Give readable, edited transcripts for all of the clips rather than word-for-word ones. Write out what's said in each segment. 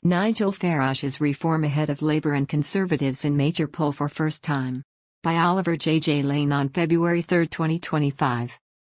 Nigel Farage's reform ahead of Labour and Conservatives in major poll for first time. By Oliver J. Lane on February 3, 2025.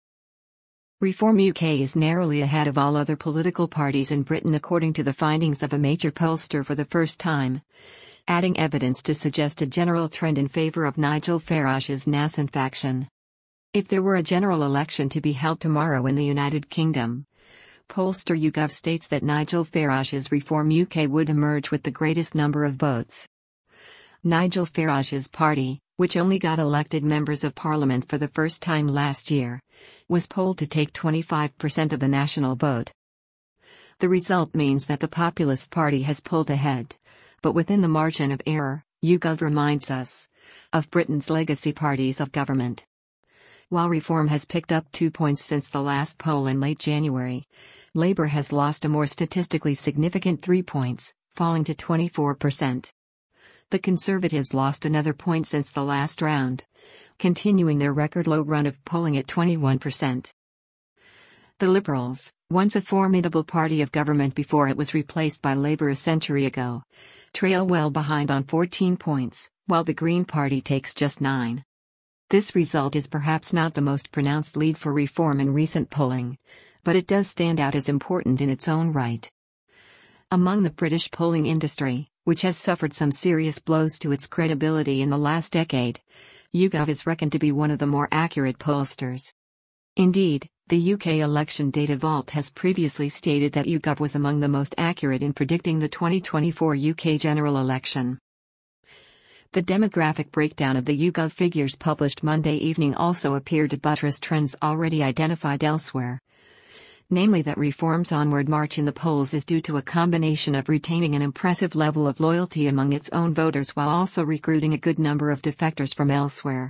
Reform UK is narrowly ahead of all other political parties in Britain according to the findings of a major pollster for the first time, adding evidence to suggest a general trend in favour of Nigel Farage's nascent faction. If there were a general election to be held tomorrow in the United Kingdom, pollster YouGov states that Nigel Farage's Reform UK would emerge with the greatest number of votes. Nigel Farage's party, which only got elected members of parliament for the first time last year, was polled to take 25% of the national vote. The result means that the Populist Party has pulled ahead, but within the margin of error, YouGov reminds us, of Britain's legacy parties of government. While Reform has picked up 2 points since the last poll in late January, Labour has lost a more statistically significant 3 points, falling to 24%. The Conservatives lost another point since the last round, continuing their record-low run of polling at 21%. The Liberals, once a formidable party of government before it was replaced by Labour a century ago, trail well behind on 14 points, while the Green Party takes just 9. This result is perhaps not the most pronounced lead for Reform in recent polling, but it does stand out as important in its own right. Among the British polling industry, which has suffered some serious blows to its credibility in the last decade, YouGov is reckoned to be one of the more accurate pollsters. Indeed, the UK Election Data Vault has previously stated that YouGov was among the most accurate in predicting the 2024 UK general election. The demographic breakdown of the YouGov figures published Monday evening also appeared to buttress trends already identified elsewhere. Namely that Reform's onward march in the polls is due to a combination of retaining an impressive level of loyalty among its own voters while also recruiting a good number of defectors from elsewhere.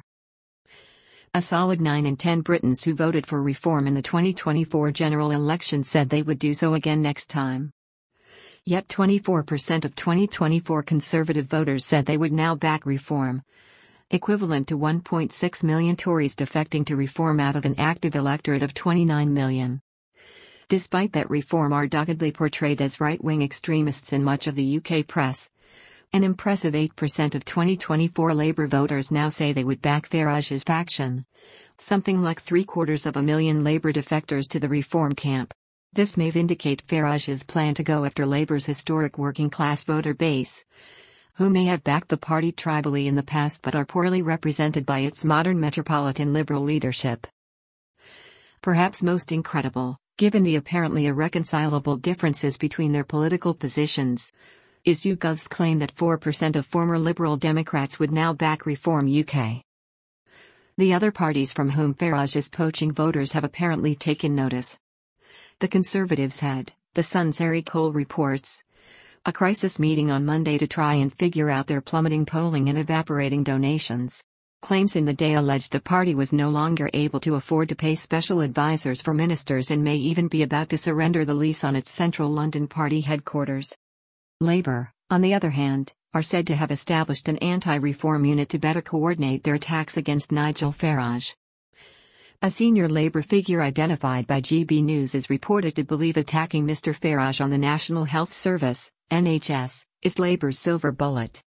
A solid 9 in 10 Britons who voted for Reform in the 2024 general election said they would do so again next time. Yet 24% of 2024 Conservative voters said they would now back Reform, equivalent to 1.6 million Tories defecting to Reform out of an active electorate of 29 million. Despite that Reform are doggedly portrayed as right-wing extremists in much of the UK press, an impressive 8% of 2024 Labour voters now say they would back Farage's faction, something like 750,000 Labour defectors to the Reform camp. This may vindicate Farage's plan to go after Labour's historic working-class voter base, who may have backed the party tribally in the past but are poorly represented by its modern metropolitan Liberal leadership. Perhaps most incredible, given the apparently irreconcilable differences between their political positions, is YouGov's claim that 4% of former Liberal Democrats would now back Reform UK. The other parties from whom Farage is poaching voters have apparently taken notice. The Conservatives had, The Sun's Eric Cole reports, a crisis meeting on Monday to try and figure out their plummeting polling and evaporating donations. Claims in the day alleged the party was no longer able to afford to pay special advisors for ministers and may even be about to surrender the lease on its central London party headquarters. Labour, on the other hand, are said to have established an anti-reform unit to better coordinate their attacks against Nigel Farage. A senior Labour figure identified by GB News is reported to believe attacking Mr Farage on the National Health Service, NHS, is Labour's silver bullet.